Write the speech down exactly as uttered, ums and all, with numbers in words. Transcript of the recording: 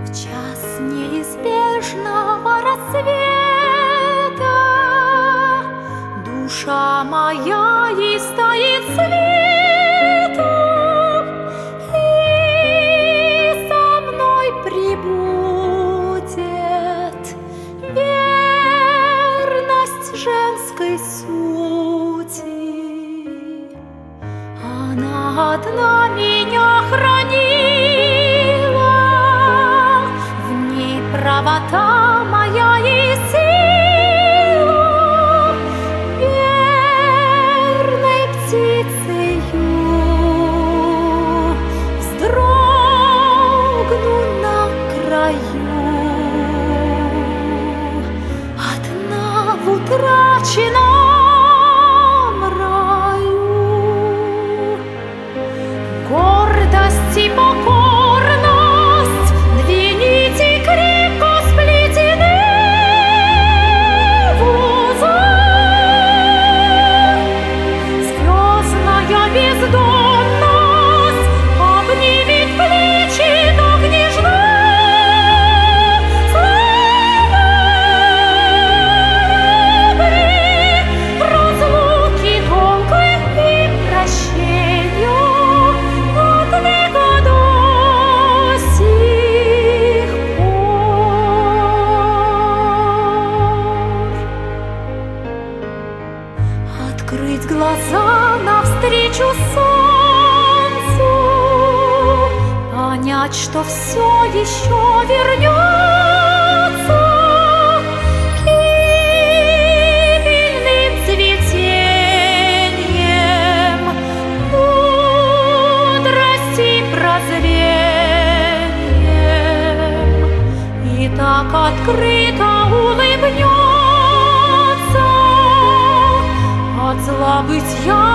час неизбежного рассвета душа моя и стоит светом, и со мной прибудет верность женской сути. Она одна меня хранила, в ней правота моя и сила, верной птицею вздрогну на краю. Одна в утраченном раю, гордость и покорность, две нити крепко сплетены в узор. Звездная бездонность обнимет плечи так нежно. Слава любви, разлуки долгой и прощению от века до сих пор. Открыть глаза навстречу солнцу, понять, что все еще вернется гибельным цветением мудрости прозрением, и так открыто улыбнется от зла бытия